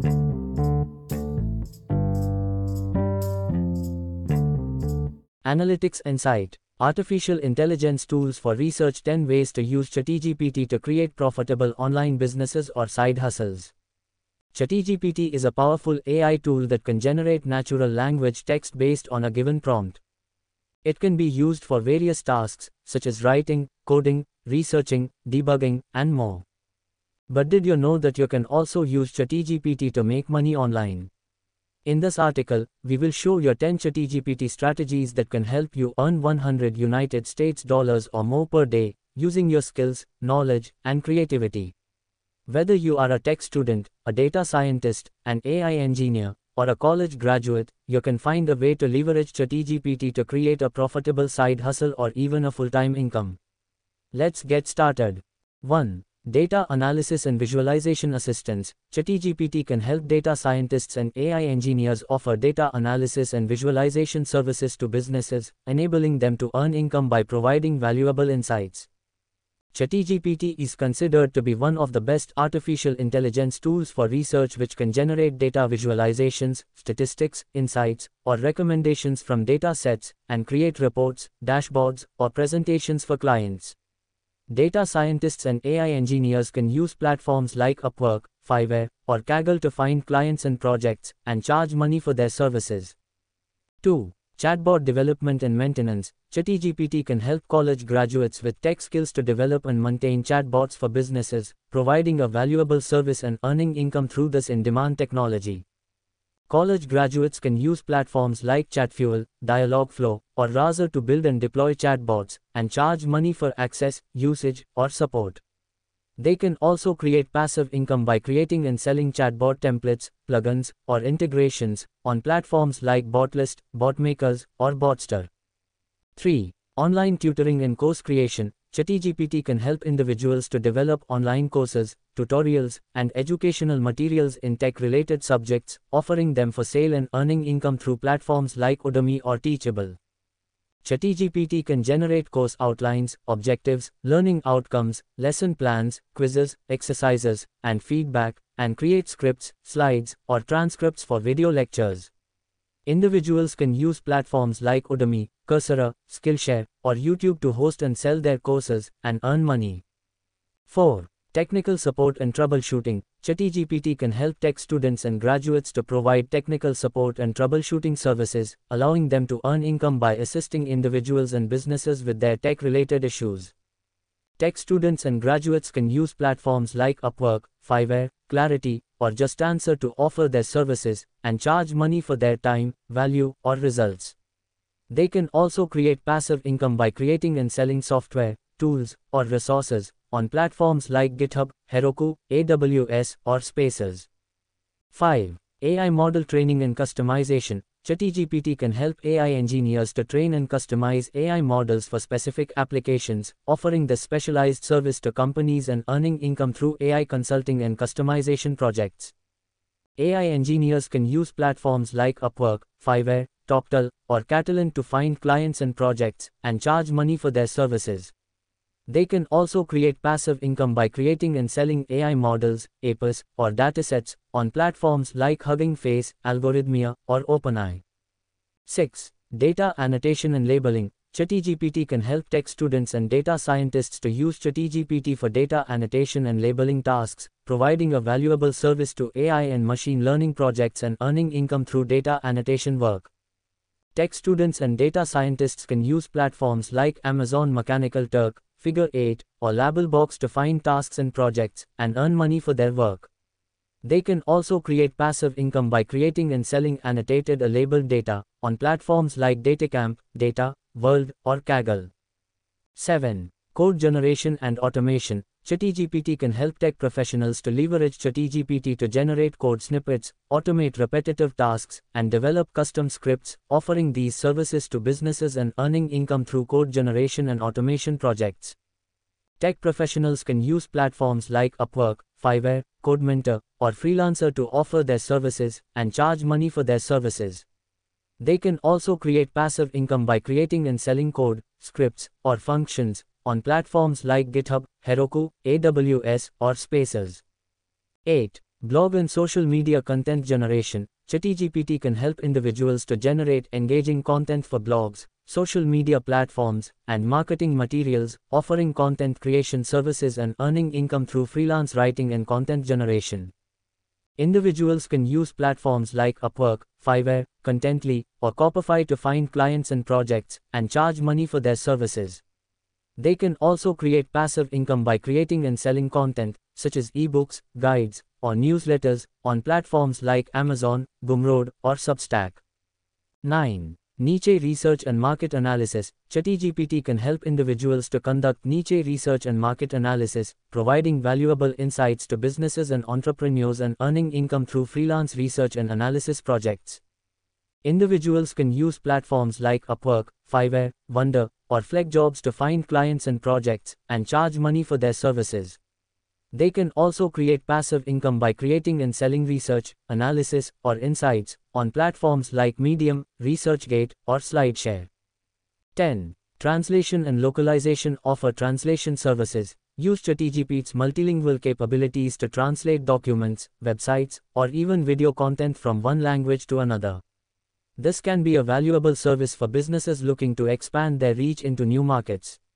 Analytics Insight. Artificial intelligence tools for research. 10 ways to use ChatGPT to create profitable online businesses or side hustles. ChatGPT is a powerful AI tool that can generate natural language text based on a given prompt. It can be used for various tasks, such as writing, coding, researching, debugging, and more. But did you know that you can also use ChatGPT to make money online? In this article, we will show you 10 ChatGPT strategies that can help you earn $100 or more per day, using your skills, knowledge, and creativity. Whether you are a tech student, a data scientist, an AI engineer, or a college graduate, you can find a way to leverage ChatGPT to create a profitable side hustle or even a full-time income. Let's get started. 1. Data Analysis and Visualization Assistance. ChatGPT can help data scientists and AI engineers offer data analysis and visualization services to businesses, enabling them to earn income by providing valuable insights. ChatGPT is considered to be one of the best artificial intelligence tools for research, which can generate data visualizations, statistics, insights, or recommendations from data sets, and create reports, dashboards, or presentations for clients. Data scientists and AI engineers can use platforms like Upwork, Fiverr, or Kaggle to find clients and projects, and charge money for their services. 2. Chatbot Development and Maintenance. ChatGPT can help college graduates with tech skills to develop and maintain chatbots for businesses, providing a valuable service and earning income through this in-demand technology. College graduates can use platforms like Chatfuel, Dialogflow, or Razor to build and deploy chatbots, and charge money for access, usage, or support. They can also create passive income by creating and selling chatbot templates, plugins, or integrations on platforms like Botlist, Botmakers, or Botster. 3. Online Tutoring and Course Creation. ChatGPT can help individuals to develop online courses, tutorials, and educational materials in tech-related subjects, offering them for sale and earning income through platforms like Udemy or Teachable. ChatGPT can generate course outlines, objectives, learning outcomes, lesson plans, quizzes, exercises, and feedback, and create scripts, slides, or transcripts for video lectures. Individuals can use platforms like Udemy, Coursera, Skillshare, or YouTube to host and sell their courses and earn money. 4. Technical Support and Troubleshooting. ChatGPT can help tech students and graduates to provide technical support and troubleshooting services, allowing them to earn income by assisting individuals and businesses with their tech-related issues. Tech students and graduates can use platforms like Upwork, Fiverr, Clarity, or Just Answer to offer their services and charge money for their time, value, or results. They can also create passive income by creating and selling software, tools, or resources on platforms like GitHub, Heroku, AWS, or Spaces. 5. AI Model Training and Customization. ChatGPT can help AI engineers to train and customize AI models for specific applications, offering this specialized service to companies and earning income through AI consulting and customization projects. AI engineers can use platforms like Upwork, Fiverr, Toptal, or Catalan to find clients and projects, and charge money for their services. They can also create passive income by creating and selling AI models, APIs, or datasets on platforms like Hugging Face, Algorithmia, or OpenAI. 6. Data Annotation and Labeling. ChatGPT can help tech students and data scientists to use ChatGPT for data annotation and labeling tasks, providing a valuable service to AI and machine learning projects and earning income through data annotation work. Tech students and data scientists can use platforms like Amazon Mechanical Turk, Figure 8, or Labelbox to find tasks and projects, and earn money for their work. They can also create passive income by creating and selling annotated or labeled data on platforms like Datacamp, Data, World, or Kaggle. 7. Code Generation and Automation. ChatGPT can help tech professionals to leverage ChatGPT to generate code snippets, automate repetitive tasks, and develop custom scripts, offering these services to businesses and earning income through code generation and automation projects. Tech professionals can use platforms like Upwork, Fiverr, CodeMentor, or Freelancer to offer their services and charge money for their services. They can also create passive income by creating and selling code, scripts, or functions on platforms like GitHub, Heroku, AWS, or Spaces. 8. Blog and social media content generation. ChatGPT can help individuals to generate engaging content for blogs, social media platforms, and marketing materials, offering content creation services and earning income through freelance writing and content generation. Individuals can use platforms like Upwork, Fiverr, Contently, or Copify to find clients and projects, and charge money for their services. They can also create passive income by creating and selling content, such as ebooks, guides, or newsletters, on platforms like Amazon, Gumroad, or Substack. 9. Niche research and market analysis. ChatGPT can help individuals to conduct niche research and market analysis, providing valuable insights to businesses and entrepreneurs and earning income through freelance research and analysis projects. Individuals can use platforms like Upwork, Fiverr, Wonder, or FlexJobs to find clients and projects, and charge money for their services. They can also create passive income by creating and selling research, analysis, or insights, on platforms like Medium, ResearchGate, or SlideShare. 10. Translation and localization. Offer translation services. Use ChatGPT's multilingual capabilities to translate documents, websites, or even video content from one language to another. This can be a valuable service for businesses looking to expand their reach into new markets.